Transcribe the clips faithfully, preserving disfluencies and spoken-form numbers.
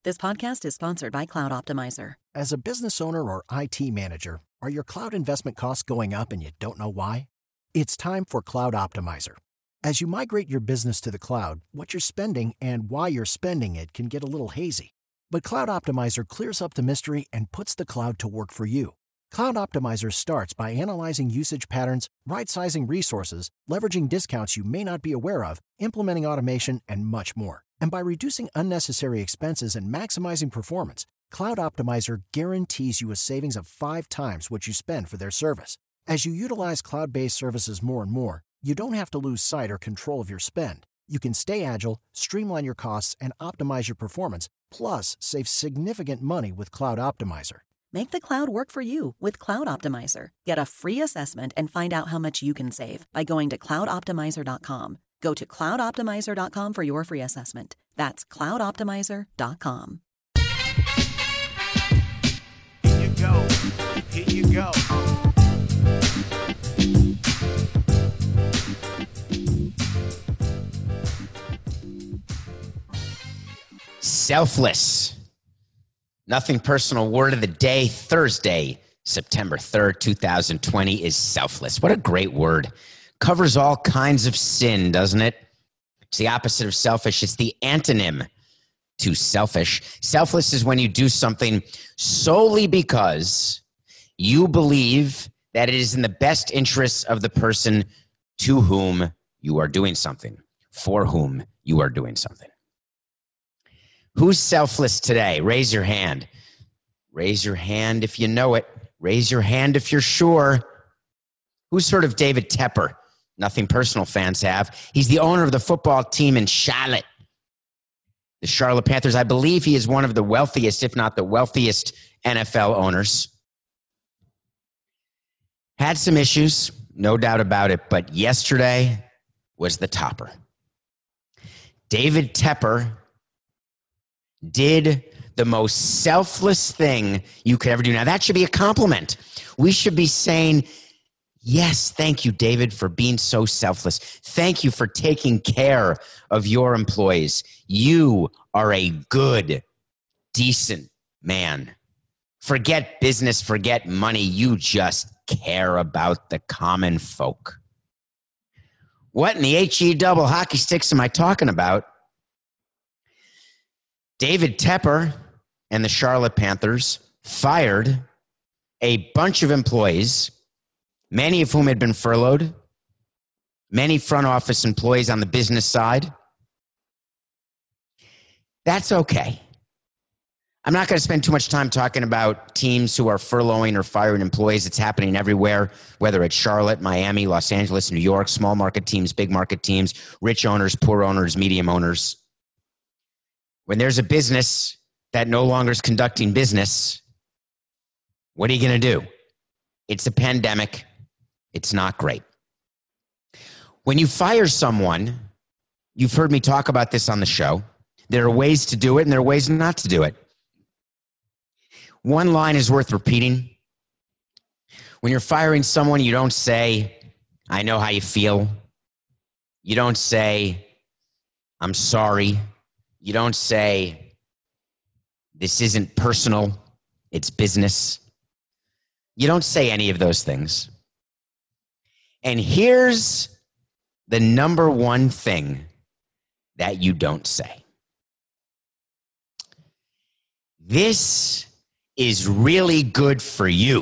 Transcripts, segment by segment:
This podcast is sponsored by Cloud Optimizer. As a business owner or I T manager, are your cloud investment costs going up and you don't know why? It's time for Cloud Optimizer. As you migrate your business to the cloud, what you're spending and why you're spending it can get a little hazy. But Cloud Optimizer clears up the mystery and puts the cloud to work for you. Cloud Optimizer starts by analyzing usage patterns, right-sizing resources, leveraging discounts you may not be aware of, implementing automation, and much more. And by reducing unnecessary expenses and maximizing performance, Cloud Optimizer guarantees you a savings of five times what you spend for their service. As you utilize cloud-based services more and more, you don't have to lose sight or control of your spend. You can stay agile, streamline your costs, and optimize your performance, plus save significant money with Cloud Optimizer. Make the cloud work for you with Cloud Optimizer. Get a free assessment and find out how much you can save by going to cloud optimizer dot com. Go to cloud optimizer dot com for your free assessment. That's cloud optimizer dot com. Here you go. Here you go. Selfless. Nothing personal word of the day. Thursday, September third, two thousand twenty is selfless. What a great word. Covers all kinds of sin, doesn't it? It's the opposite of selfish. It's the antonym to selfish. Selfless is when you do something solely because you believe that it is in the best interests of the person to whom you are doing something, for whom you are doing something. Who's selfless today? Raise your hand. Raise your hand if you know it. Raise your hand if you're sure. Who's heard of David Tepper? Nothing personal fans have. He's the owner of the football team in Charlotte, the Charlotte Panthers. I believe he is one of the wealthiest, if not the wealthiest, N F L owners. Had some issues, no doubt about it, but yesterday was the topper. David Tepper did the most selfless thing you could ever do. Now, that should be a compliment. We should be saying, yes, thank you, David, for being so selfless. Thank you for taking care of your employees. You are a good, decent man. Forget business, forget money. You just care about the common folk. What in the H E double hockey sticks am I talking about? David Tepper and the Charlotte Panthers fired a bunch of employees, many of whom had been furloughed, many front office employees on the business side. That's okay. I'm not going to spend too much time talking about teams who are furloughing or firing employees. It's happening everywhere, whether it's Charlotte, Miami, Los Angeles, New York, small market teams, big market teams, rich owners, poor owners, medium owners. When there's a business that no longer is conducting business, what are you going to do? It's a pandemic. It's not great. When you fire someone, you've heard me talk about this on the show. There are ways to do it and there are ways not to do it. One line is worth repeating. When you're firing someone, you don't say, I know how you feel. You don't say, I'm sorry. You don't say, this isn't personal, it's business. You don't say any of those things. And here's the number one thing that you don't say. This is really good for you.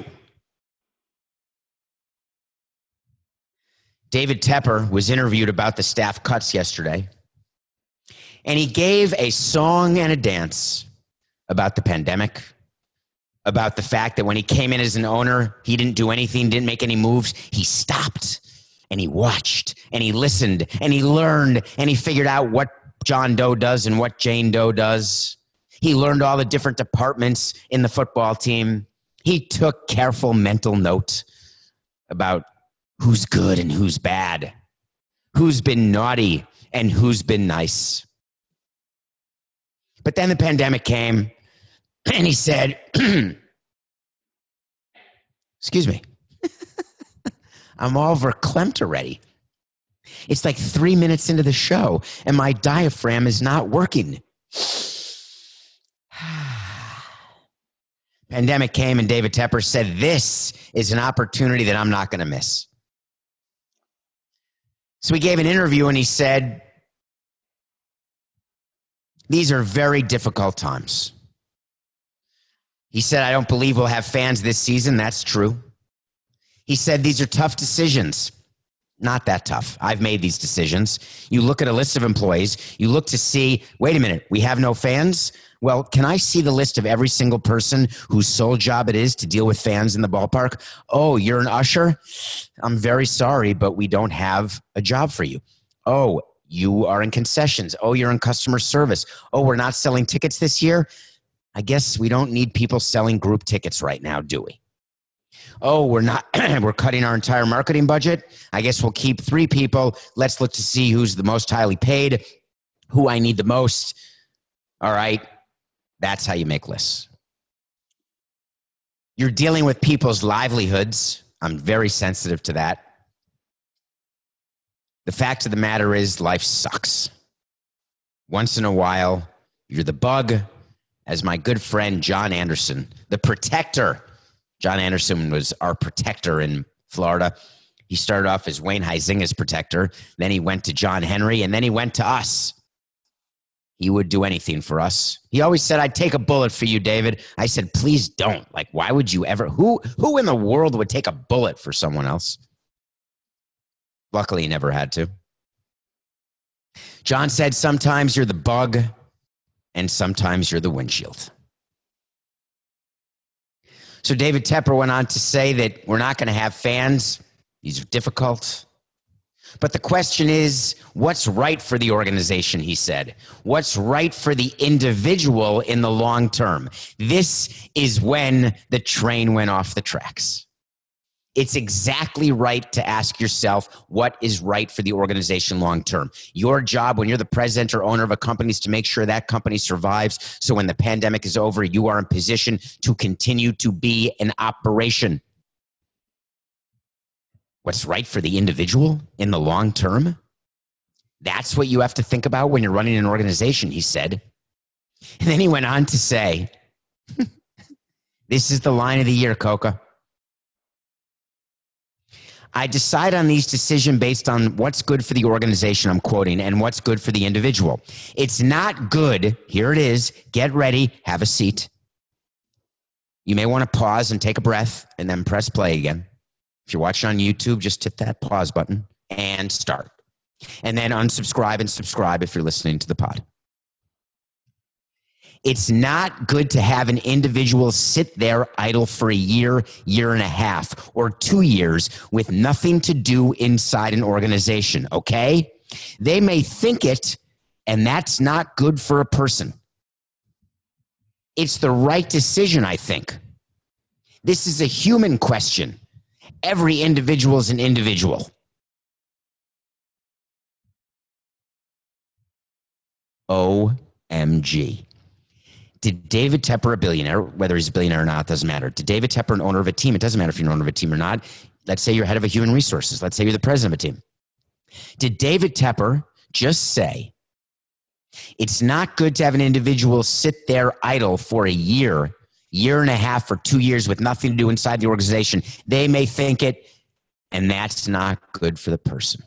David Tepper was interviewed about the staff cuts yesterday. And he gave a song and a dance about the pandemic, about the fact that when he came in as an owner, he didn't do anything, didn't make any moves. He stopped and he watched and he listened and he learned and he figured out what John Doe does and what Jane Doe does. He learned all the different departments in the football team. He took careful mental note about who's good and who's bad, who's been naughty and who's been nice. But then the pandemic came, and he said, excuse me, I'm all verklempt already. It's like three minutes into the show, and my diaphragm is not working. Pandemic came and David Tepper said, this is an opportunity that I'm not going to miss. So he gave an interview and he said, these are very difficult times. He said, I don't believe we'll have fans this season. That's true. He said, these are tough decisions. Not that tough. I've made these decisions. You look at a list of employees. You look to see, wait a minute, we have no fans? Well, can I see the list of every single person whose sole job it is to deal with fans in the ballpark? Oh, you're an usher? I'm very sorry, but we don't have a job for you. Oh, you are in concessions. Oh, you're in customer service. Oh, we're not selling tickets this year? I guess we don't need people selling group tickets right now, do we? Oh, we're not, we're cutting our entire marketing budget. I guess we'll keep three people. Let's look to see who's the most highly paid, who I need the most. All right. That's how you make lists. You're dealing with people's livelihoods. I'm very sensitive to that. The fact of the matter is life sucks. Once in a while, you're the bug, as my good friend John Anderson, the protector. John Anderson was our protector in Florida. He started off as Wayne Huizinga's protector. Then he went to John Henry, and then he went to us. He would do anything for us. He always said, I'd take a bullet for you, David. I said, please don't. Like, why would you ever? Who, who in the world would take a bullet for someone else? Luckily, he never had to. John said, sometimes you're the bug, and sometimes you're the windshield. So David Tepper went on to say that we're not going to have fans. These are difficult. But the question is, what's right for the organization, he said. What's right for the individual in the long term? This is when the train went off the tracks. It's exactly right to ask yourself what is right for the organization long term. Your job when you're the president or owner of a company is to make sure that company survives. So when the pandemic is over, you are in position to continue to be an operation. What's right for the individual in the long term? That's what you have to think about when you're running an organization, he said. And then he went on to say, this is the line of the year, Coca. I decide on these decisions based on what's good for the organization, I'm quoting, and what's good for the individual. It's not good. Here it is. Get ready. Have a seat. You may want to pause and take a breath and then press play again. If you're watching on YouTube, just hit that pause button and start. And then unsubscribe and subscribe if you're listening to the pod. It's not good to have an individual sit there idle for a year, year and a half, or two years with nothing to do inside an organization, okay? They may think it, and that's not good for a person. It's the right decision, I think. This is a human question. Every individual is an individual. O M G. Did David Tepper, a billionaire, whether he's a billionaire or not, doesn't matter. Did David Tepper, an owner of a team, it doesn't matter if you're an owner of a team or not. Let's say you're head of a human resources. Let's say you're the president of a team. Did David Tepper just say, it's not good to have an individual sit there idle for a year, year and a half, or two years with nothing to do inside the organization? They may think it, and that's not good for the person.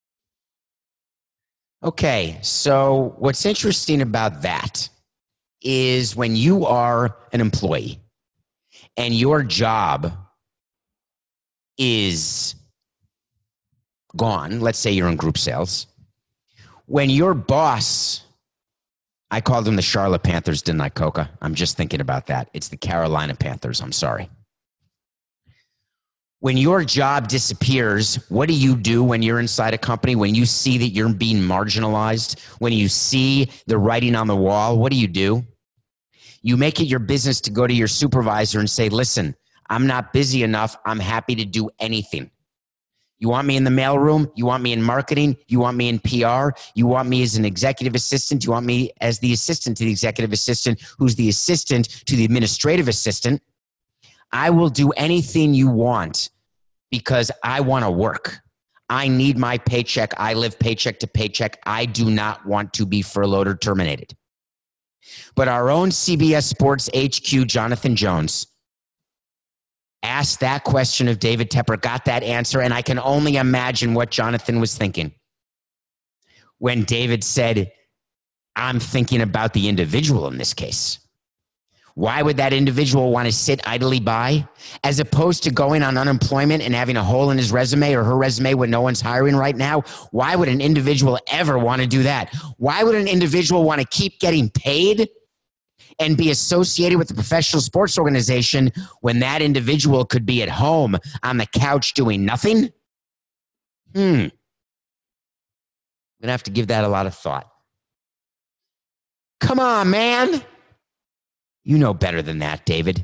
Okay, so what's interesting about that is when you are an employee and your job is gone, let's say you're in group sales, when your boss, I called them the Charlotte Panthers, didn't I, Coca? I'm just thinking about that. It's the Carolina Panthers, I'm sorry. When your job disappears, what do you do when you're inside a company? When you see that you're being marginalized, when you see the writing on the wall, what do you do? You make it your business to go to your supervisor and say, listen, I'm not busy enough. I'm happy to do anything. You want me in the mailroom? You want me in marketing? You want me in P R? You want me as an executive assistant? You want me as the assistant to the executive assistant, who's the assistant to the administrative assistant? I will do anything you want because I want to work. I need my paycheck. I live paycheck to paycheck. I do not want to be furloughed or terminated. But our own C B S Sports H Q, Jonathan Jones, asked that question of David Tepper, got that answer, and I can only imagine what Jonathan was thinking when David said, I'm thinking about the individual in this case. Why would that individual want to sit idly by as opposed to going on unemployment and having a hole in his resume or her resume when no one's hiring right now? Why would an individual ever want to do that? Why would an individual want to keep getting paid and be associated with a professional sports organization when that individual could be at home on the couch doing nothing? Hmm. I'm going to have to give that a lot of thought. Come on, man. You know better than that, David.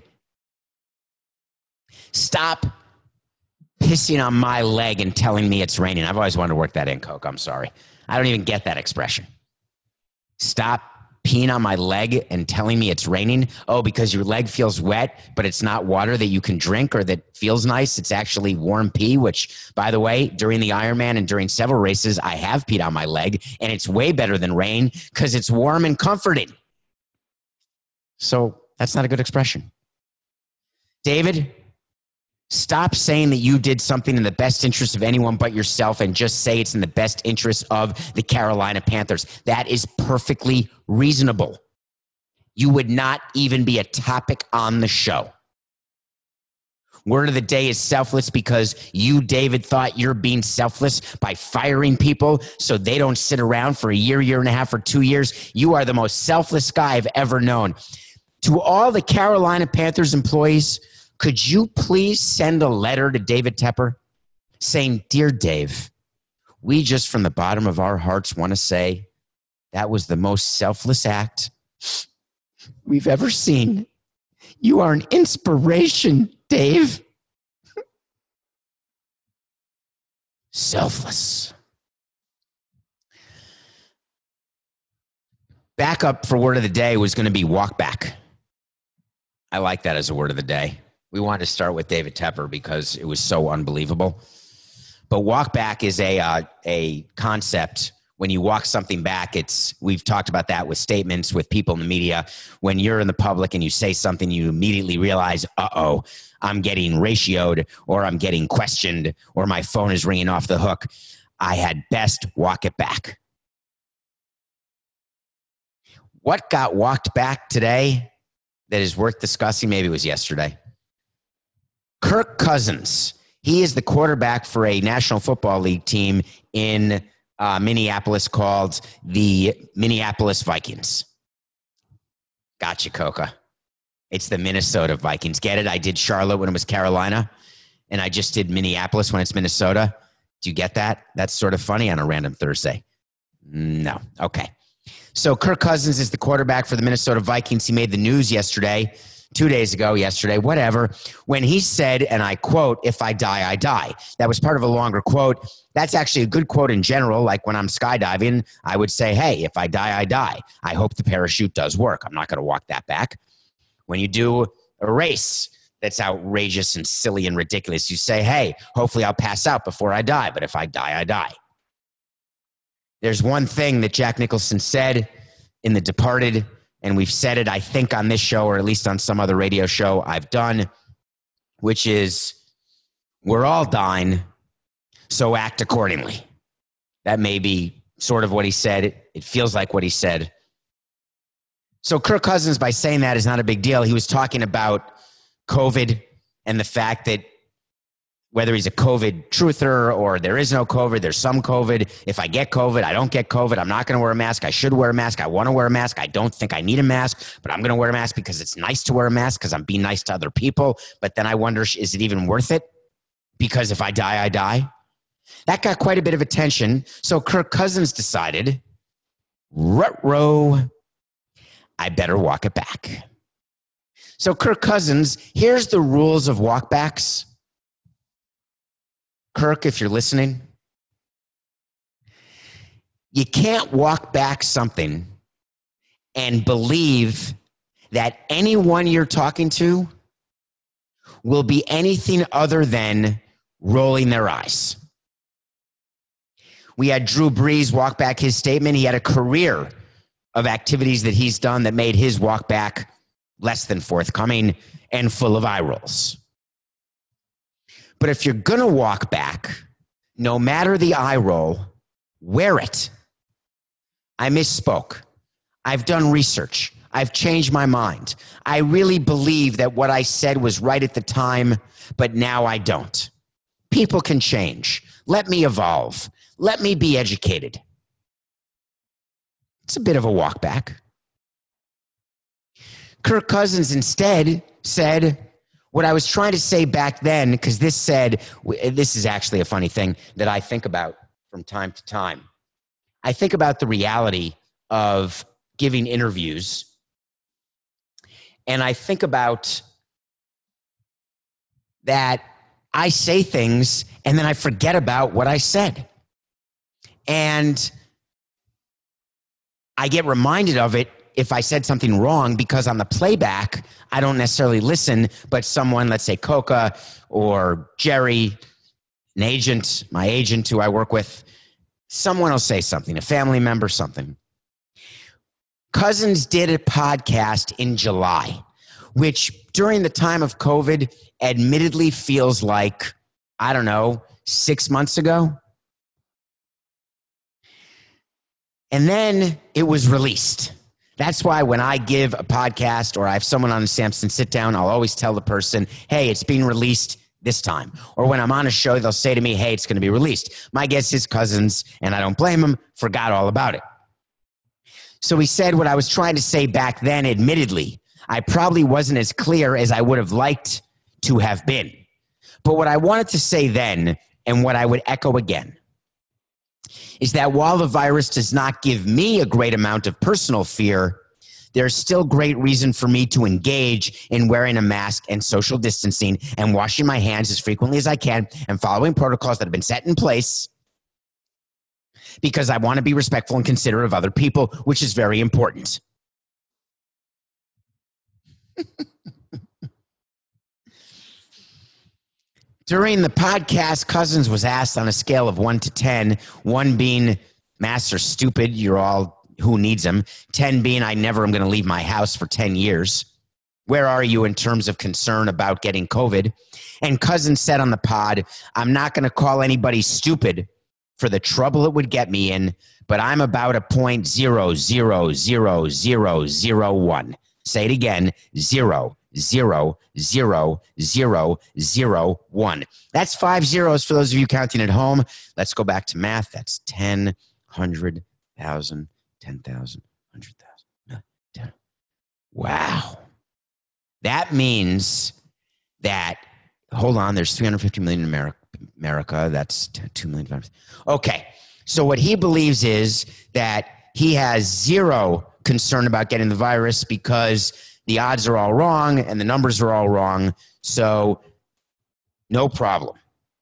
Stop pissing on my leg and telling me it's raining. I've always wanted to work that in, Coke. I'm sorry. I don't even get that expression. Stop peeing on my leg and telling me it's raining. Oh, because your leg feels wet, but it's not water that you can drink or that feels nice. It's actually warm pee, which, by the way, during the Ironman and during several races, I have peed on my leg, and it's way better than rain because it's warm and comforting. So that's not a good expression. David, stop saying that you did something in the best interest of anyone but yourself and just say it's in the best interest of the Carolina Panthers. That is perfectly reasonable. You would not even be a topic on the show. Word of the day is selfless because you, David, thought you're being selfless by firing people so they don't sit around for a year, year and a half, or two years. You are the most selfless guy I've ever known. To all the Carolina Panthers employees, could you please send a letter to David Tepper saying, Dear Dave, we just from the bottom of our hearts want to say that was the most selfless act we've ever seen. You are an inspiration, Dave. Selfless. Backup for word of the day was going to be walk back. I like that as a word of the day. We wanted to start with David Tepper because it was so unbelievable. But walk back is a uh, a concept. When you walk something back, it's we've talked about that with statements, with people in the media. When you're in the public and you say something, you immediately realize, uh-oh, I'm getting ratioed or I'm getting questioned or my phone is ringing off the hook. I had best walk it back. What got walked back today that is worth discussing? Maybe it was yesterday. Kirk Cousins. He is the quarterback for a National Football League team in uh, Minneapolis called the Minneapolis Vikings. Gotcha, Coca. It's the Minnesota Vikings. Get it? I did Charlotte when it was Carolina, and I just did Minneapolis when it's Minnesota. Do you get that? That's sort of funny on a random Thursday. No. Okay. So Kirk Cousins is the quarterback for the Minnesota Vikings. He made the news yesterday, two days ago, yesterday, whatever, when he said, and I quote, if I die, I die. That was part of a longer quote. That's actually a good quote in general. Like when I'm skydiving, I would say, hey, if I die, I die. I hope the parachute does work. I'm not going to walk that back. When you do a race that's outrageous and silly and ridiculous, you say, hey, hopefully I'll pass out before I die. But if I die, I die. There's one thing that Jack Nicholson said in The Departed, and we've said it, I think, on this show or at least on some other radio show I've done, which is, we're all dying, so act accordingly. That may be sort of what he said. It, it feels like what he said. So Kirk Cousins, by saying that, is not a big deal. He was talking about COVID and the fact that whether he's a COVID truther or there is no COVID, there's some COVID. If I get COVID, I don't get COVID. I'm not going to wear a mask. I should wear a mask. I want to wear a mask. I don't think I need a mask, but I'm going to wear a mask because it's nice to wear a mask because I'm being nice to other people. But then I wonder, is it even worth it? Because if I die, I die. That got quite a bit of attention. So Kirk Cousins decided, ruh-roh, I better walk it back. So Kirk Cousins, here's the rules of walkbacks. Kirk, if you're listening, you can't walk back something and believe that anyone you're talking to will be anything other than rolling their eyes. We had Drew Brees walk back his statement. He had a career of activities that he's done that made his walk back less than forthcoming and full of eye rolls. But if you're going to walk back, no matter the eye roll, wear it. I misspoke. I've done research. I've changed my mind. I really believe that what I said was right at the time, but now I don't. People can change. Let me evolve. Let me be educated. It's a bit of a walk back. Kirk Cousins instead said what I was trying to say back then, because this said, this is actually a funny thing that I think about from time to time. I think about the reality of giving interviews, and I think about that I say things and then I forget about what I said. And I get reminded of it if I said something wrong, because on the playback, I don't necessarily listen, but someone, let's say Coca or Jerry, an agent, my agent who I work with, someone will say something, a family member, something. Cousins did a podcast in July, which during the time of COVID admittedly feels like, I don't know, six months ago. And then it was released. That's why when I give a podcast or I have someone on the Samson sit down, I'll always tell the person, hey, it's being released this time. Or when I'm on a show, they'll say to me, hey, it's going to be released. My guess is Cousins, and I don't blame him, forgot all about it. So he said what I was trying to say back then, admittedly, I probably wasn't as clear as I would have liked to have been. But what I wanted to say then, and what I would echo again, is that while the virus does not give me a great amount of personal fear, there's still great reason for me to engage in wearing a mask and social distancing and washing my hands as frequently as I can and following protocols that have been set in place, because I want to be respectful and considerate of other people, which is very important. During the podcast, Cousins was asked on a scale of one to ten, one being masks are stupid, you're all, who needs them? ten being I never am going to leave my house for ten years. Where are you in terms of concern about getting COVID? And Cousins said on the pod, I'm not going to call anybody stupid for the trouble it would get me in, but I'm about a point zero zero zero zero zero one. Say it again, zero zero zero zero zero one. That's five zeros for those of you counting at home. Let's go back to math. That's ten, hundred, thousand, ten thousand, hundred thousand. ten. Wow. That means that, hold on, there's three hundred fifty million in America. America, that's two million. Okay, so what he believes is that he has zero concern about getting the virus because the odds are all wrong and the numbers are all wrong, so no problem.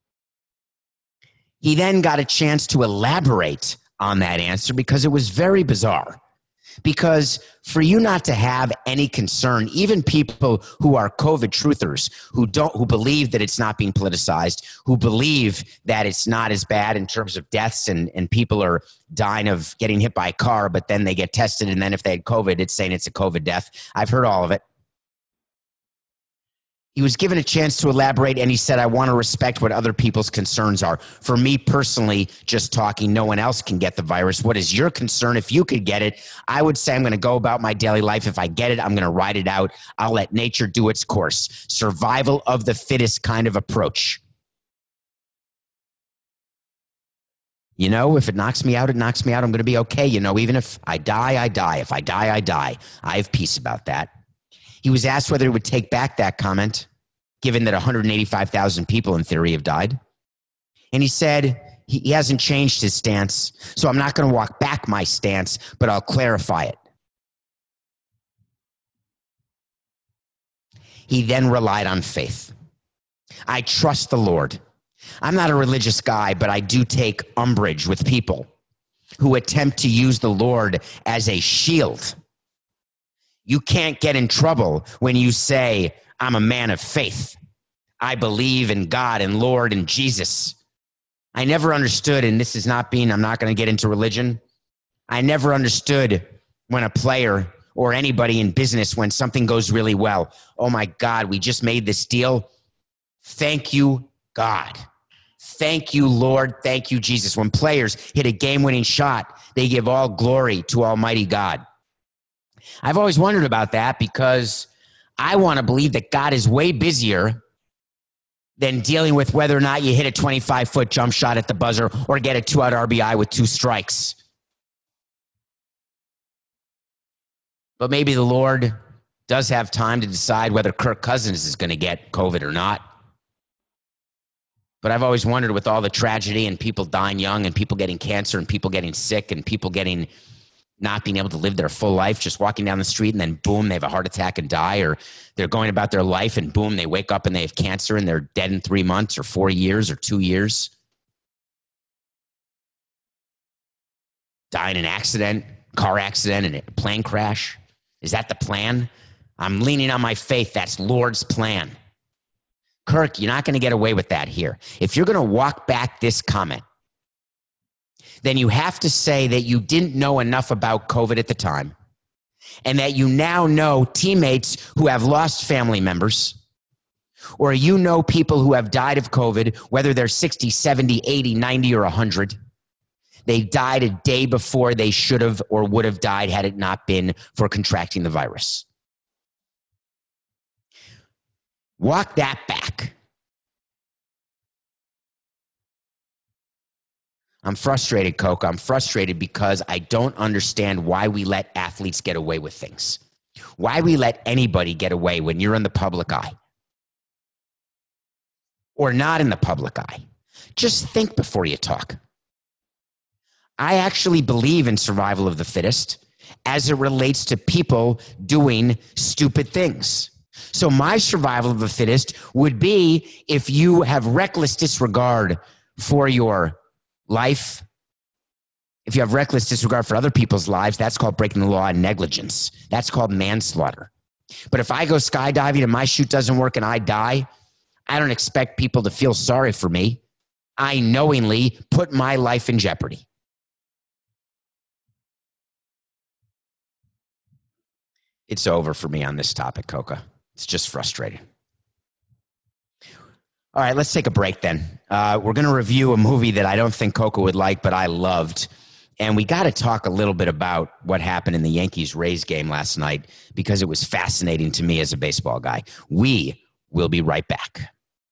He then got a chance to elaborate on that answer because it was very bizarre. Because for you not to have any concern, even people who are COVID truthers, who don't, who believe that it's not being politicized, who believe that it's not as bad in terms of deaths and, and people are dying of getting hit by a car, but then they get tested, and then if they had COVID, it's saying it's a COVID death. I've heard all of it. He was given a chance to elaborate, and he said, I want to respect what other people's concerns are. For me personally, just talking, no one else can get the virus. What is your concern if you could get it? I would say I'm going to go about my daily life. If I get it, I'm going to ride it out. I'll let nature do its course. Survival of the fittest kind of approach. You know, if it knocks me out, it knocks me out. I'm going to be okay. You know, even if I die, I die. If I die, I die. I have peace about that. He was asked whether he would take back that comment, given that one hundred eighty-five thousand people in theory have died. And he said he, he hasn't changed his stance, so I'm not going to walk back my stance, but I'll clarify it. He then relied on faith. I trust the Lord. I'm not a religious guy, but I do take umbrage with people who attempt to use the Lord as a shield. You can't get in trouble when you say, I'm a man of faith. I believe in God and Lord and Jesus. I never understood, and this is not being, I'm not going to get into religion. I never understood when a player or anybody in business, when something goes really well, oh my God, we just made this deal. Thank you God. Thank you, Lord. Thank you, Jesus. When players hit a game-winning shot, they give all glory to Almighty God. I've always wondered about that because I want to believe that God is way busier than dealing with whether or not you hit a twenty-five-foot jump shot at the buzzer or get a two-out R B I with two strikes. But maybe the Lord does have time to decide whether Kirk Cousins is going to get COVID or not. But I've always wondered, with all the tragedy and people dying young and people getting cancer and people getting sick and people getting not being able to live their full life, just walking down the street and then boom, they have a heart attack and die, or they're going about their life and boom, they wake up and they have cancer and they're dead in three months or four years or two years. Die in an accident, car accident, and a plane crash. Is that the plan? I'm leaning on my faith. That's Lord's plan. Kirk, you're not going to get away with that here. If you're going to walk back this comment, then you have to say that you didn't know enough about COVID at the time and that you now know teammates who have lost family members, or you know people who have died of COVID, whether they're sixty, seventy, eighty, ninety, or one hundred. They died a day before they should have or would have died had it not been for contracting the virus. Walk that back. I'm frustrated, Coke. I'm frustrated because I don't understand why we let athletes get away with things. Why we let anybody get away when you're in the public eye or not in the public eye. Just think before you talk. I actually believe in survival of the fittest as it relates to people doing stupid things. So my survival of the fittest would be if you have reckless disregard for your life. If you have reckless disregard for other people's lives, that's called breaking the law and negligence. That's called manslaughter. But if I go skydiving and my chute doesn't work and I die, I don't expect people to feel sorry for me. I knowingly put my life in jeopardy. It's over for me on this topic, Coca. It's just frustrating. All right, let's take a break then. Uh, we're going to review a movie that I don't think Coca would like, but I loved. And we got to talk a little bit about what happened in the Yankees-Rays game last night because it was fascinating to me as a baseball guy. We will be right back.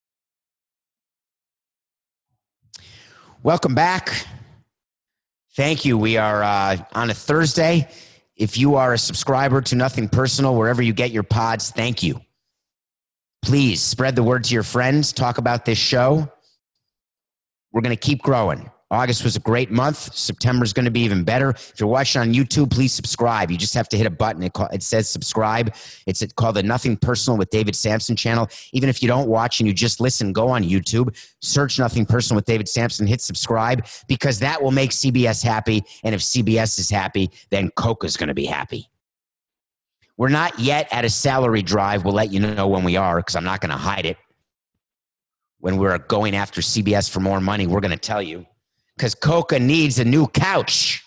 Welcome back. Thank you. We are uh, on a Thursday. If you are a subscriber to Nothing Personal, wherever you get your pods, thank you. Please spread the word to your friends. Talk about this show. We're going to keep growing. August was a great month. September is going to be even better. If you're watching on YouTube, please subscribe. You just have to hit a button. It, call, it says subscribe. It's called the Nothing Personal with David Sampson channel. Even if you don't watch and you just listen, go on YouTube, search Nothing Personal with David Sampson, hit subscribe, because that will make C B S happy. And if C B S is happy, then Coca's going to be happy. We're not yet at a salary drive. We'll let you know when we are, because I'm not going to hide it. When we're going after C B S for more money, we're going to tell you. Because Coca needs a new couch.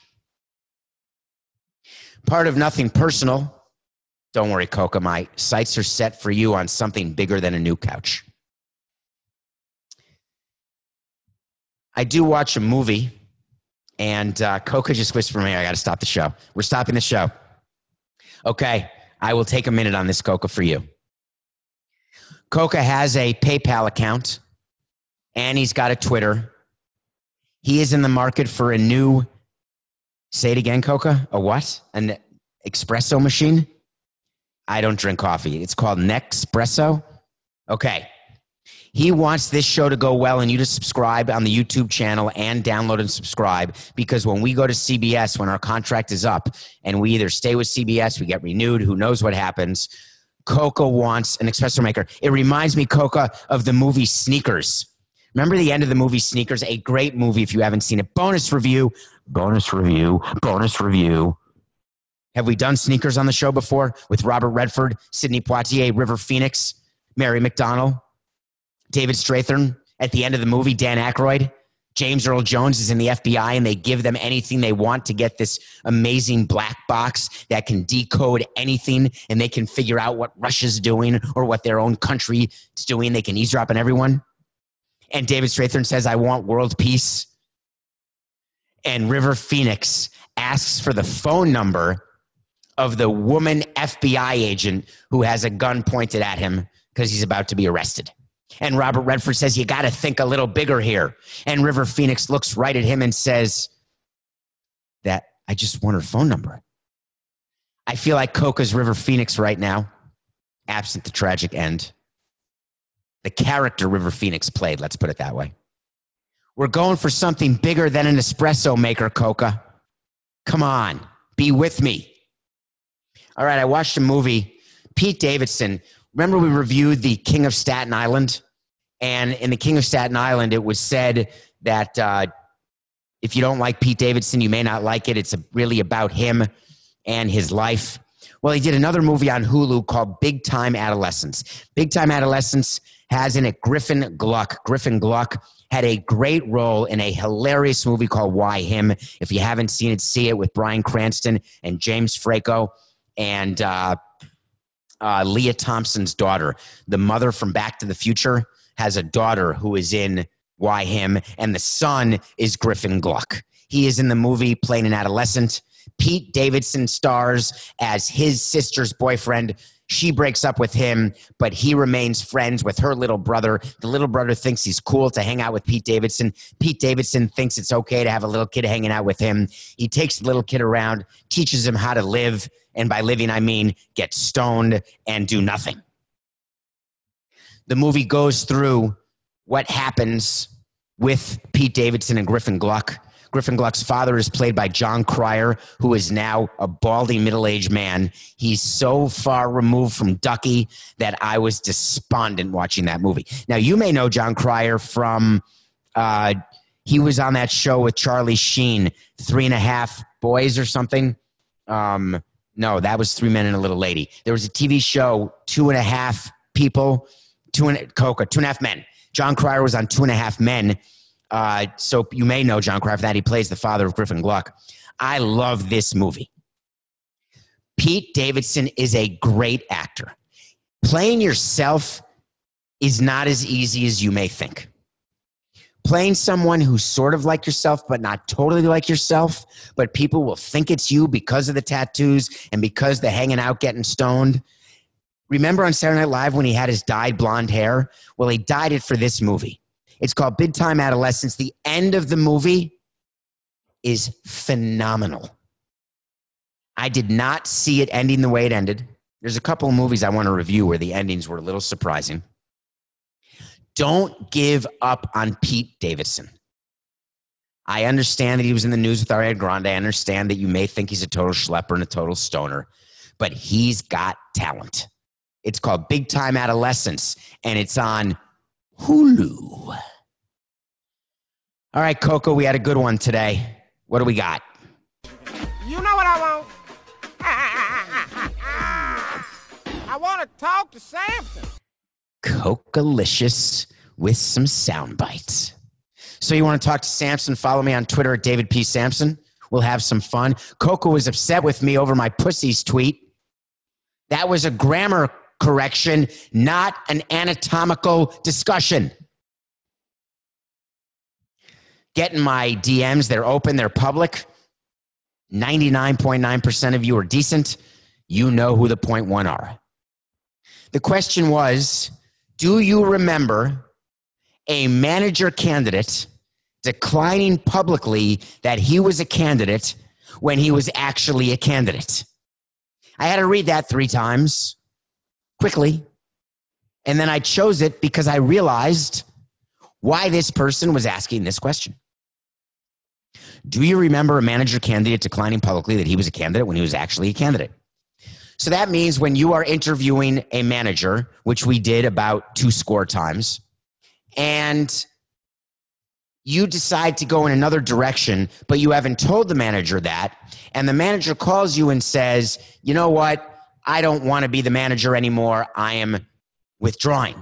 Part of Nothing Personal. Don't worry, Coca. My sights are set for you on something bigger than a new couch. I do watch a movie, and uh, Coca just whispered to me, I got to stop the show. We're stopping the show. Okay, I will take a minute on this, Coca, for you. Coca has a PayPal account, and he's got a Twitter. He is in the market for a new, say it again, Coca, a what? An espresso machine? I don't drink coffee. It's called Nexpresso. Okay. He wants this show to go well and you to subscribe on the YouTube channel and download and subscribe, because when we go to C B S, when our contract is up and we either stay with C B S, we get renewed, who knows what happens, Coca wants an espresso maker. It reminds me, Coca, of the movie Sneakers. Remember the end of the movie Sneakers? A great movie if you haven't seen it. Bonus review, bonus review, bonus review. Have we done Sneakers on the show before with Robert Redford, Sidney Poitier, River Phoenix, Mary McDonnell, David Strathern? At the end of the movie, Dan Aykroyd, James Earl Jones is in the F B I, and they give them anything they want to get this amazing black box that can decode anything, and they can figure out what Russia's doing or what their own country is doing. They can eavesdrop on everyone. And David Strathairn says, I want world peace. And River Phoenix asks for the phone number of the woman F B I agent who has a gun pointed at him because he's about to be arrested. And Robert Redford says, you got to think a little bigger here. And River Phoenix looks right at him and says, that I just want her phone number. I feel like Coca's River Phoenix right now, absent the tragic end. The character River Phoenix played, let's put it that way. We're going for something bigger than an espresso maker, Coca. Come on, be with me. All right, I watched a movie. Pete Davidson, remember we reviewed The King of Staten Island? And in The King of Staten Island, it was said that uh, if you don't like Pete Davidson, you may not like it. It's really about him and his life. Well, he did another movie on Hulu called Big Time Adolescence. Big Time Adolescence has in it Griffin Gluck. Griffin Gluck had a great role in a hilarious movie called Why Him? If you haven't seen it, see it with Bryan Cranston and James Franco and uh, uh, Leah Thompson's daughter. The mother from Back to the Future has a daughter who is in Why Him? And the son is Griffin Gluck. He is in the movie playing an adolescent. Pete Davidson stars as his sister's boyfriend. She breaks up with him, but he remains friends with her little brother. The little brother thinks he's cool to hang out with Pete Davidson. Pete Davidson thinks it's okay to have a little kid hanging out with him. He takes the little kid around, teaches him how to live, and by living, I mean get stoned and do nothing. The movie goes through what happens with Pete Davidson and Griffin Gluck. Griffin Gluck's father is played by John Cryer, who is now a balding middle-aged man. He's so far removed from Ducky that I was despondent watching that movie. Now, you may know John Cryer from, uh, he was on that show with Charlie Sheen, Three and a Half Boys or something. Um, no, that was Three Men and a Little Lady. There was a T V show, Two and a Half People, Two and Coca, Two and a Half Men. John Cryer was on Two and a Half Men. Uh, so you may know John Cryer for that. He plays the father of Griffin Gluck. I love this movie. Pete Davidson is a great actor. Playing yourself is not as easy as you may think. Playing someone who's sort of like yourself, but not totally like yourself, but people will think it's you because of the tattoos and because the hanging out, getting stoned. Remember on Saturday Night Live when he had his dyed blonde hair? Well, he dyed it for this movie. It's called Big Time Adolescence. The end of the movie is phenomenal. I did not see it ending the way it ended. There's a couple of movies I want to review where the endings were a little surprising. Don't give up on Pete Davidson. I understand that he was in the news with Ariana Grande. I understand that you may think he's a total schlepper and a total stoner, but he's got talent. It's called Big Time Adolescence, and it's on Hulu. All right, Coco, we had a good one today. What do we got? You know what I want? I want to talk to Samson. Coca-licious with some sound bites. So you want to talk to Samson? Follow me on Twitter at David P. Samson. We'll have some fun. Coco was upset with me over my pussies tweet. That was a grammar correction, not an anatomical discussion. Get in my D Ms. They're open. They're public. ninety-nine point nine percent of you are decent. You know who the point one are. The question was, do you remember a manager candidate declining publicly that he was a candidate when he was actually a candidate? I had to read that three times quickly. And then I chose it because I realized why this person was asking this question. Do you remember a manager candidate declining publicly that he was a candidate when he was actually a candidate? So that means when you are interviewing a manager, which we did about two score times, and you decide to go in another direction, but you haven't told the manager that, and the manager calls you and says, you know what? I don't want to be the manager anymore. I am withdrawing.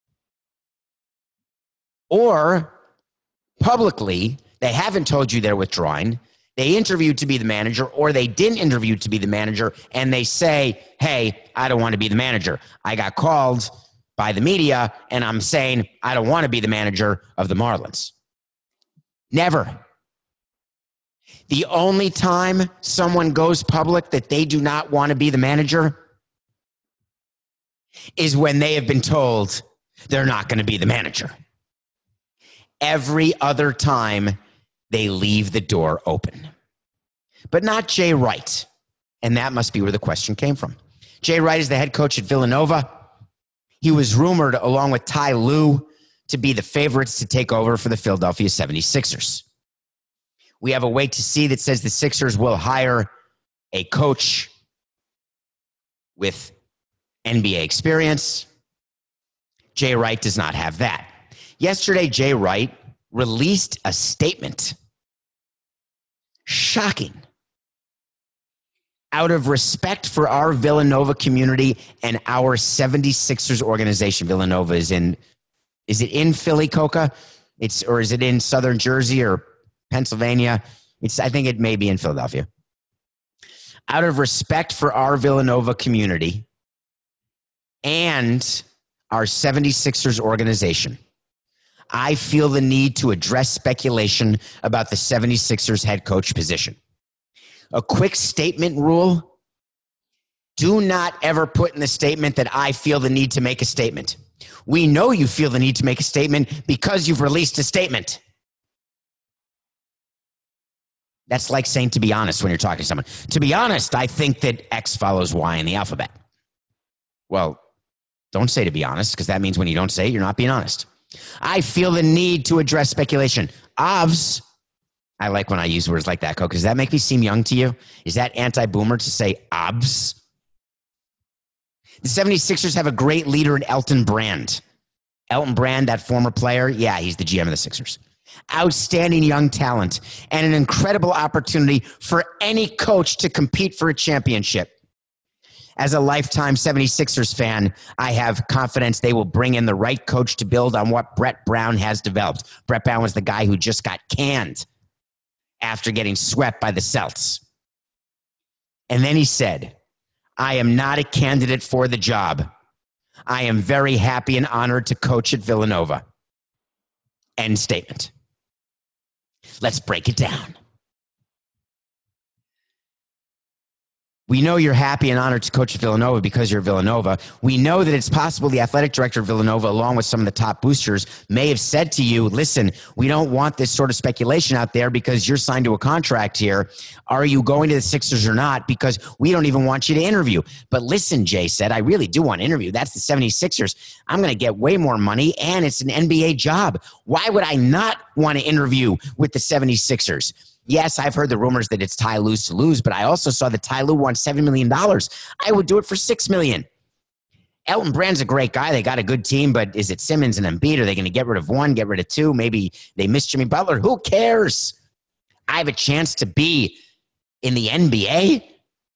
Or publicly, they haven't told you they're withdrawing. They interviewed to be the manager, or they didn't interview to be the manager, and they say, hey, I don't want to be the manager. I got called by the media, and I'm saying I don't want to be the manager of the Marlins. Never. The only time someone goes public that they do not want to be the manager is when they have been told they're not going to be the manager. Every other time, they leave the door open. But not Jay Wright. And that must be where the question came from. Jay Wright is the head coach at Villanova. He was rumored, along with Ty Lue, to be the favorites to take over for the Philadelphia seventy-sixers. We have a wait to see that says the Sixers will hire a coach with N B A experience. Jay Wright does not have that. Yesterday, Jay Wright released a statement. Shocking. Out of respect for our Villanova community and our seventy-sixers organization. Villanova is in, is it in Philly, Coca? It's, or is it in Southern Jersey or Pennsylvania? It's, I think it may be in Philadelphia. Out of respect for our Villanova community and our seventy-sixers organization, I feel the need to address speculation about the seventy-sixers head coach position. A quick statement rule: do not ever put in the statement that I feel the need to make a statement. We know you feel the need to make a statement because you've released a statement. That's like saying, to be honest, when you're talking to someone. To be honest, I think that X follows Y in the alphabet. Well, don't say to be honest, because that means when you don't say it, you're not being honest. I feel the need to address speculation. Obs. I like when I use words like that, Coke. Does that make me seem young to you? Is that anti-boomer to say obs? The seventy-sixers have a great leader in Elton Brand. Elton Brand, that former player, yeah, he's the G M of the Sixers. Outstanding young talent and an incredible opportunity for any coach to compete for a championship. As a lifetime seventy-sixers fan, I have confidence they will bring in the right coach to build on what Brett Brown has developed. Brett Brown was the guy who just got canned after getting swept by the Celts. And then he said, I am not a candidate for the job. I am very happy and honored to coach at Villanova. End statement. Let's break it down. We know you're happy and honored to coach at Villanova because you're Villanova. We know that it's possible the athletic director of Villanova, along with some of the top boosters, may have said to you, listen, we don't want this sort of speculation out there because you're signed to a contract here. Are you going to the Sixers or not? Because we don't even want you to interview. But listen, Jay said, I really do want to interview. That's the seventy-sixers. I'm going to get way more money, and it's an N B A job. Why would I not want to interview with the seventy-sixers? Yes, I've heard the rumors that it's Ty Lue to lose, but I also saw that Ty Lue won seven million dollars. I would do it for six million dollars. Elton Brand's a great guy. They got a good team, but is it Simmons and Embiid? Are they going to get rid of one, get rid of two? Maybe they miss Jimmy Butler. Who cares? I have a chance to be in the N B A.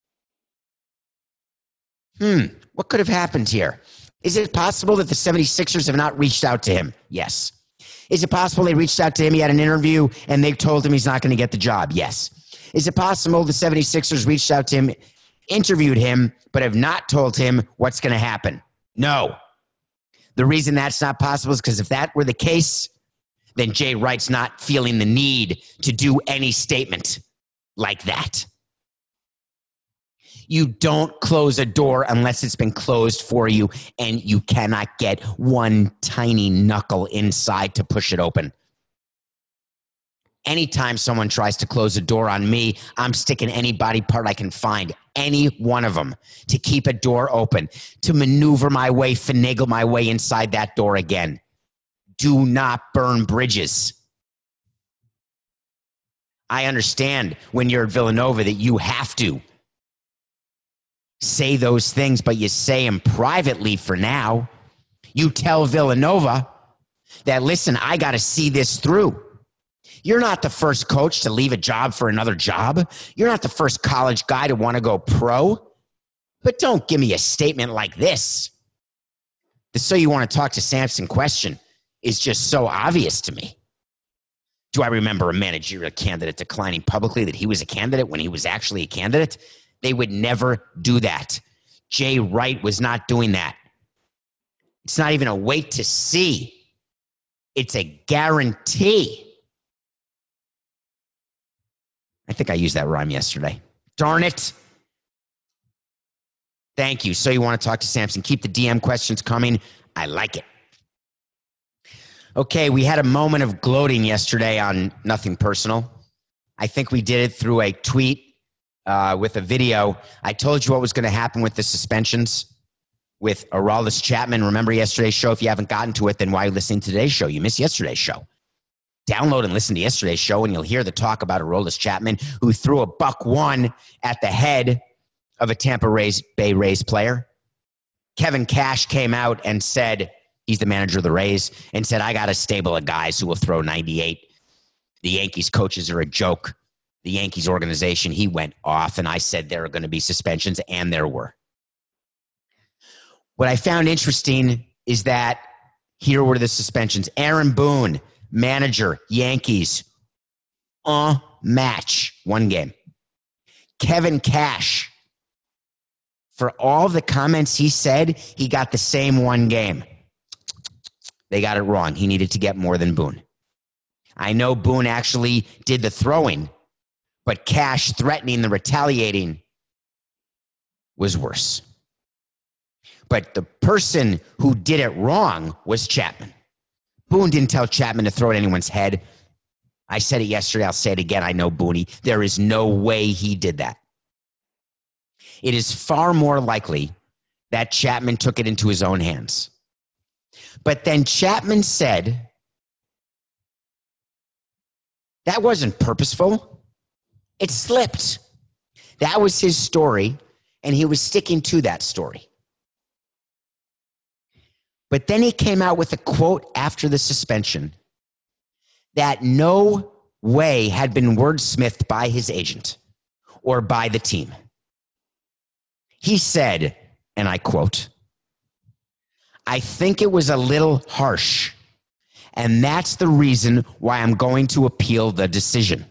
Hmm, what could have happened here? Is it possible that the seventy-sixers have not reached out to him? Yes. Is it possible they reached out to him, he had an interview, and they told him he's not going to get the job? Yes. Is it possible the seventy-sixers reached out to him, interviewed him, but have not told him what's going to happen? No. The reason that's not possible is because if that were the case, then Jay Wright's not feeling the need to do any statement like that. You don't close a door unless it's been closed for you and you cannot get one tiny knuckle inside to push it open. Anytime someone tries to close a door on me, I'm sticking any body part I can find, any one of them, to keep a door open, to maneuver my way, finagle my way inside that door again. Do not burn bridges. I understand when you're at Villanova that you have to say those things, but you say them privately for now. You tell Villanova that, listen, I got to see this through. You're not the first coach to leave a job for another job. You're not the first college guy to want to go pro. But don't give me a statement like this. The so you want to talk to Samson question is just so obvious to me. Do I remember a managerial candidate declining publicly that he was a candidate when he was actually a candidate? They would never do that. Jay Wright was not doing that. It's not even a wait to see. It's a guarantee. I think I used that rhyme yesterday. Darn it. Thank you. So you want to talk to Samson. Keep the D M questions coming. I like it. Okay, we had a moment of gloating yesterday on Nothing Personal. I think we did it through a tweet uh, with a video. I told you what was going to happen with the suspensions with Aroldis Chapman. Remember yesterday's show? If you haven't gotten to it, then why are you listening to today's show? You missed yesterday's show. Download and listen to yesterday's show, and you'll hear the talk about Aroldis Chapman, who threw a buck one at the head of a Tampa Rays, Bay Rays player. Kevin Cash came out and said, he's the manager of the Rays, and said, I got a stable of guys who will throw ninety-eight. The Yankees coaches are a joke. The Yankees organization, he went off, and I said there are going to be suspensions, and there were. What I found interesting is that here were the suspensions. Aaron Boone, manager, Yankees, uh, match, one game. Kevin Cash, for all the comments he said, he got the same one game. They got it wrong. He needed to get more than Boone. I know Boone actually did the throwing, but Cash threatening the retaliating was worse. But the person who did it wrong was Chapman. Boone didn't tell Chapman to throw at anyone's head. I said it yesterday. I'll say it again. I know Booney. There is no way he did that. It is far more likely that Chapman took it into his own hands. But then Chapman said, that wasn't purposeful. It slipped. That was his story, and he was sticking to that story. But then he came out with a quote after the suspension that no way had been wordsmithed by his agent or by the team. He said, and I quote, I think it was a little harsh, and that's the reason why I'm going to appeal the decision.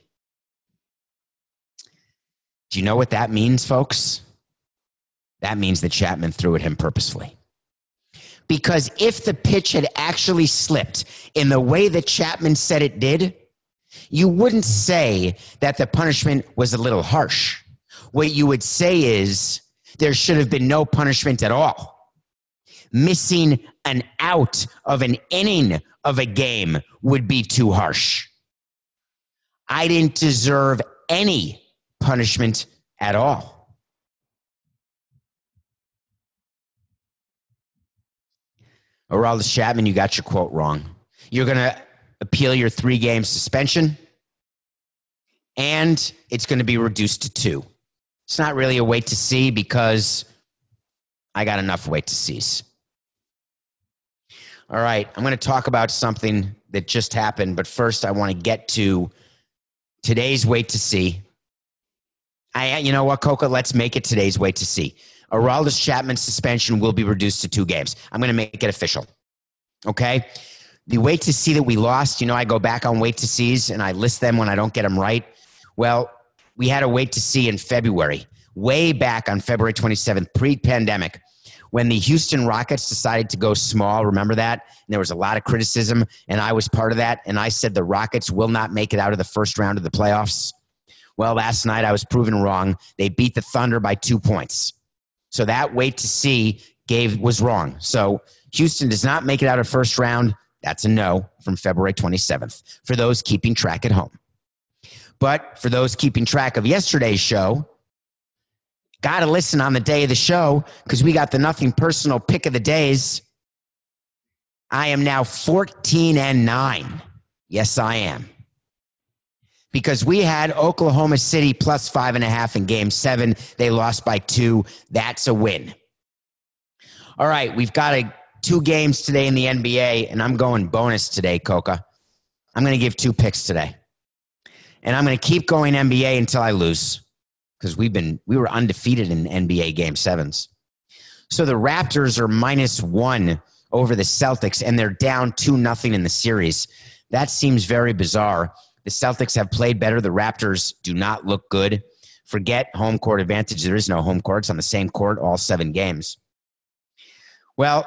Do you know what that means, folks? That means that Chapman threw at him purposefully. Because if the pitch had actually slipped in the way that Chapman said it did, you wouldn't say that the punishment was a little harsh. What you would say is there should have been no punishment at all. Missing an out of an inning of a game would be too harsh. I didn't deserve any punishment at all. Aroldis Chapman, you got your quote wrong. You're going to appeal your three-game suspension, and it's going to be reduced to two. It's not really a wait to see because I got enough wait to sees. All right, I'm going to talk about something that just happened, but first I want to get to today's wait to see. I, you know what, Coca? Let's make it today's wait to see. Aroldis Chapman's suspension will be reduced to two games. I'm going to make it official. Okay? The wait to see that we lost, you know, I go back on wait to sees and I list them when I don't get them right. Well, we had a wait to see in February, way back on February twenty-seventh, pre-pandemic, when the Houston Rockets decided to go small. Remember that? And there was a lot of criticism, and I was part of that. And I said the Rockets will not make it out of the first round of the playoffs. Well, last night I was proven wrong. They beat the Thunder by two points. So that wait to see gave was wrong. So Houston does not make it out of first round. That's a no from February twenty-seventh for those keeping track at home. But for those keeping track of yesterday's show, got to listen on the day of the show because we got the Nothing Personal pick of the days. I am now fourteen and nine. Yes, I am. Because we had Oklahoma City plus five and a half in game seven. They lost by two. That's a win. All right, we've got a, two games today in the N B A, and I'm going bonus today, Coca. I'm going to give two picks today. And I'm going to keep going N B A until I lose because we've been we were undefeated in N B A game sevens. So the Raptors are minus one over the Celtics, and they're down two nothing in the series. That seems very bizarre. The Celtics have played better. The Raptors do not look good. Forget home court advantage. There is no home court. It's on the same court all seven games. Well,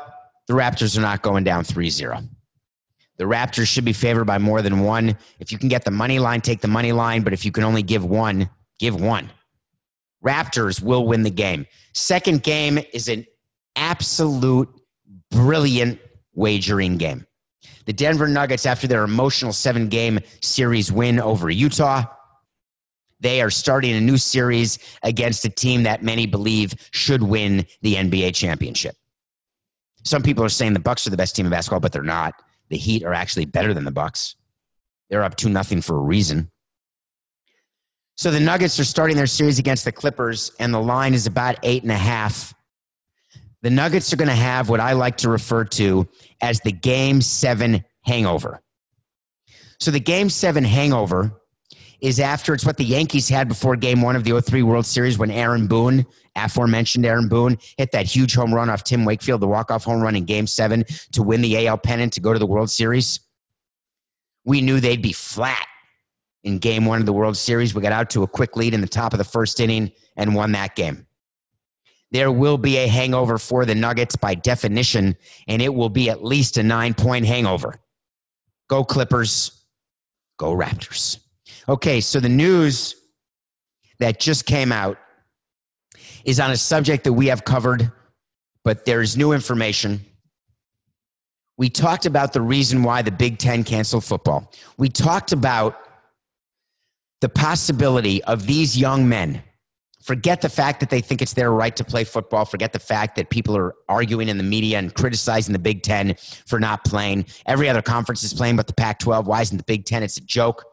the Raptors are not going down three zero. The Raptors should be favored by more than one. If you can get the money line, take the money line. But if you can only give one, give one. Raptors will win the game. Second game is an absolute brilliant wagering game. The Denver Nuggets, after their emotional seven-game series win over Utah, they are starting a new series against a team that many believe should win the N B A championship. Some people are saying the Bucks are the best team in basketball, but they're not. The Heat are actually better than the Bucks. They're up two nothing for a reason. So the Nuggets are starting their series against the Clippers, and the line is about eight and a half. The Nuggets are going to have what I like to refer to as the Game seven hangover. So the Game seven hangover is after, it's what the Yankees had before Game one of the oh three World Series when Aaron Boone, aforementioned Aaron Boone, hit that huge home run off Tim Wakefield, the walk-off home run in Game seven to win the A L pennant to go to the World Series. We knew they'd be flat in Game one of the World Series. We got out to a quick lead in the top of the first inning and won that game. There will be a hangover for the Nuggets by definition, and it will be at least a nine-point hangover. Go Clippers. Go Raptors. Okay, so the news that just came out is on a subject that we have covered, but there's new information. We talked about the reason why the Big Ten canceled football. We talked about the possibility of these young men, forget the fact that they think it's their right to play football, forget the fact that people are arguing in the media and criticizing the Big Ten for not playing. Every other conference is playing but the Pac twelve. Why isn't the Big Ten? It's a joke.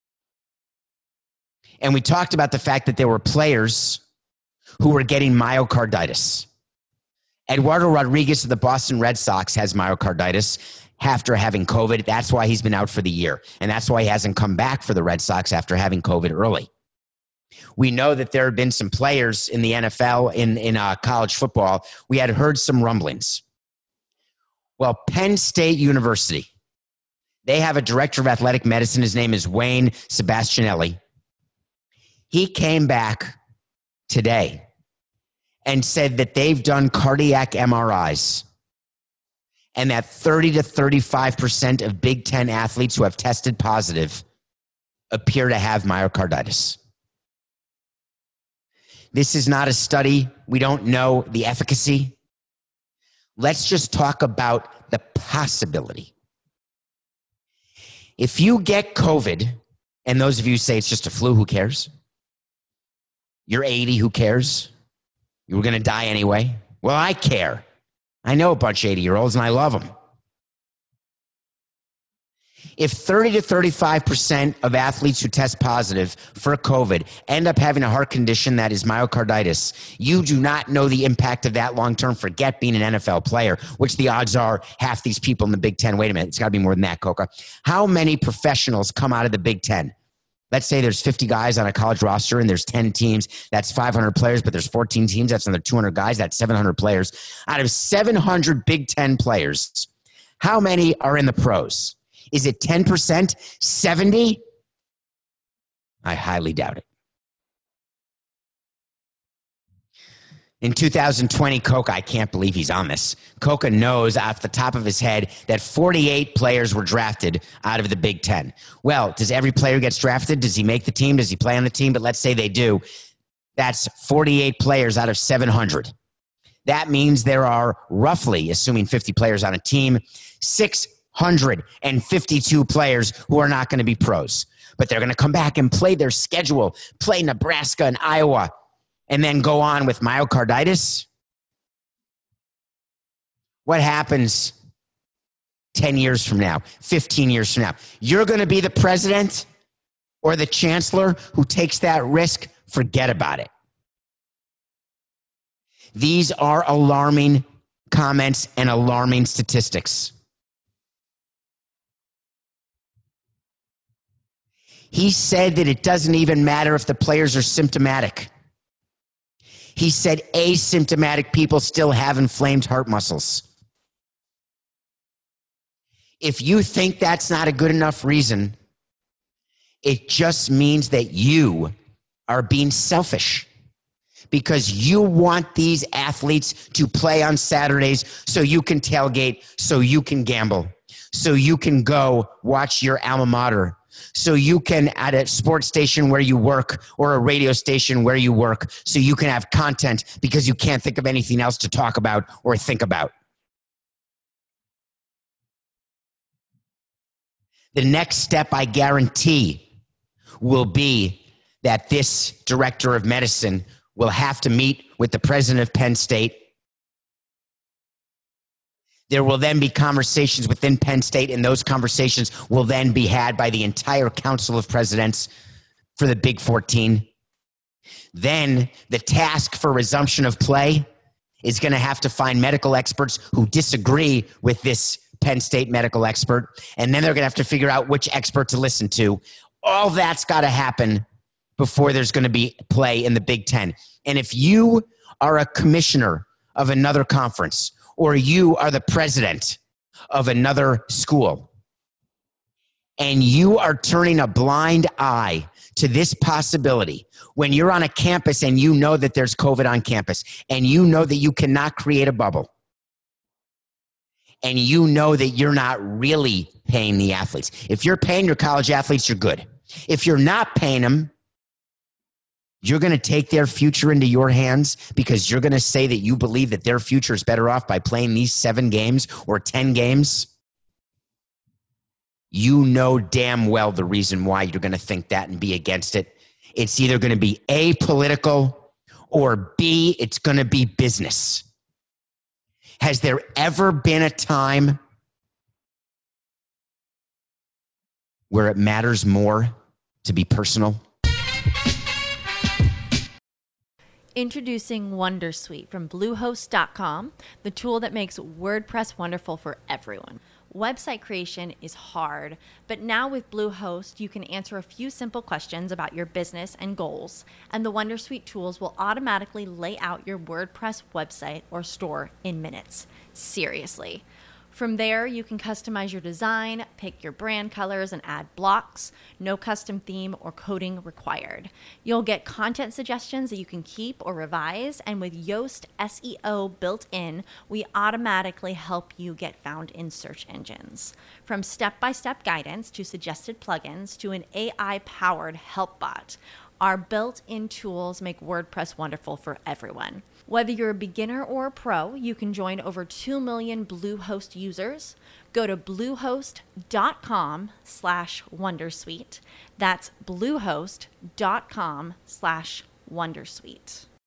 And we talked about the fact that there were players who were getting myocarditis. Eduardo Rodriguez of the Boston Red Sox has myocarditis after having COVID. That's why he's been out for the year. And that's why he hasn't come back for the Red Sox after having COVID early. We know that there have been some players in the N F L, in, in uh, college football. We had heard some rumblings. Well, Penn State University, they have a director of athletic medicine. His name is Wayne Sebastianelli. He came back today and said that they've done cardiac M R Is and that thirty to thirty-five percent of Big Ten athletes who have tested positive appear to have myocarditis. This is not a study. We don't know the efficacy. Let's just talk about the possibility. If you get COVID, and those of you say it's just a flu, who cares? You're eighty, who cares? You were going to die anyway. Well, I care. I know a bunch of eighty-year-olds, and I love them. If thirty to thirty-five percent of athletes who test positive for COVID end up having a heart condition that is myocarditis, you do not know the impact of that long-term. Forget being an N F L player, which the odds are half these people in the Big Ten. Wait a minute, it's got to be more than that, Coca. How many professionals come out of the Big Ten? Let's say there's fifty guys on a college roster and there's ten teams. That's five hundred players, but there's fourteen teams. That's another two hundred guys. That's seven hundred players. Out of seven hundred Big Ten players, how many are in the pros? Is it ten percent? seventy? I highly doubt it. In two thousand twenty, Coca, I can't believe he's on this. Coca knows off the top of his head that forty-eight players were drafted out of the Big Ten. Well, does every player who gets drafted, does he make the team? Does he play on the team? But let's say they do. That's forty-eight players out of seven hundred. That means there are roughly, assuming fifty players on a team, six hundred fifty-two players who are not going to be pros. But they're going to come back and play their schedule, play Nebraska and Iowa, and then go on with myocarditis. What happens ten years from now, fifteen years from now? You're going to be the president or the chancellor who takes that risk? Forget about it. These are alarming comments and alarming statistics. He said that it doesn't even matter if the players are symptomatic. He said asymptomatic people still have inflamed heart muscles. If you think that's not a good enough reason, it just means that you are being selfish. because you want these athletes to play on Saturdays so you can tailgate, so you can gamble, so you can go watch your alma mater, so you can at a sports station where you work or a radio station where you work, so you can have content because you can't think of anything else to talk about or think about. The next step, I guarantee, will be that this director of medicine will have to meet with the president of Penn State. There will then be conversations within Penn State, and those conversations will then be had by the entire Council of Presidents for the Big fourteen. Then the task for resumption of play is going to have to find medical experts who disagree with this Penn State medical expert, and then they're going to have to figure out which expert to listen to. All that's got to happen before there's going to be play in the Big Ten. And if you are a commissioner of another conference, or you are the president of another school, and you are turning a blind eye to this possibility when you're on a campus and you know that there's COVID on campus, and you know that you cannot create a bubble, and you know that you're not really paying the athletes. If you're paying your college athletes, you're good. If you're not paying them, you're going to take their future into your hands because you're going to say that you believe that their future is better off by playing these seven games or ten games. You know damn well the reason why you're going to think that and be against it. It's either going to be A, political, or B, it's going to be business. Has there ever been a time where it matters more to be personal? Introducing Wondersuite from Bluehost dot com, the tool that makes WordPress wonderful for everyone. Website creation is hard, but now with Bluehost, you can answer a few simple questions about your business and goals, and the Wondersuite tools will automatically lay out your WordPress website or store in minutes. Seriously. From there, you can customize your design, pick your brand colors, and add blocks. No custom theme or coding required. You'll get content suggestions that you can keep or revise, and with Yoast S E O built in, we automatically help you get found in search engines. From step-by-step guidance to suggested plugins to an A I-powered help bot, our built-in tools make WordPress wonderful for everyone. Whether you're a beginner or a pro, you can join over two million Bluehost users. Go to bluehost.com slash Wondersuite. That's bluehost.com slash Wondersuite.